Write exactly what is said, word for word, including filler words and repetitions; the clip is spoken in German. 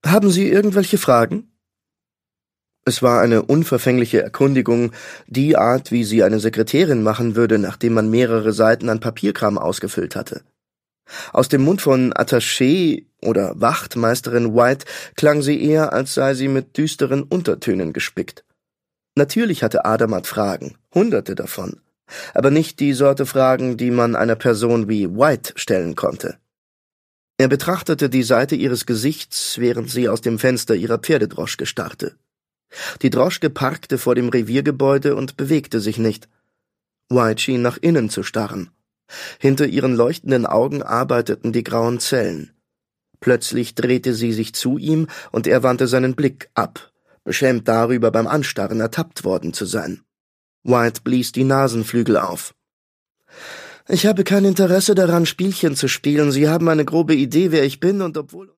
»Haben Sie irgendwelche Fragen?« Es war eine unverfängliche Erkundigung, die Art, wie sie eine Sekretärin machen würde, nachdem man mehrere Seiten an Papierkram ausgefüllt hatte. Aus dem Mund von Attaché oder Wachtmeisterin White klang sie eher, als sei sie mit düsteren Untertönen gespickt. Natürlich hatte Andermatt Fragen, hunderte davon, aber nicht die Sorte Fragen, die man einer Person wie White stellen konnte. Er betrachtete die Seite ihres Gesichts, während sie aus dem Fenster ihrer Pferdedroschke starrte. Die Droschke parkte vor dem Reviergebäude und bewegte sich nicht. White schien nach innen zu starren. Hinter ihren leuchtenden Augen arbeiteten die grauen Zellen. Plötzlich drehte sie sich zu ihm, und er wandte seinen Blick ab, beschämt darüber, beim Anstarren ertappt worden zu sein. White blies die Nasenflügel auf. »Ich habe kein Interesse daran, Spielchen zu spielen. Sie haben eine grobe Idee, wer ich bin, und obwohl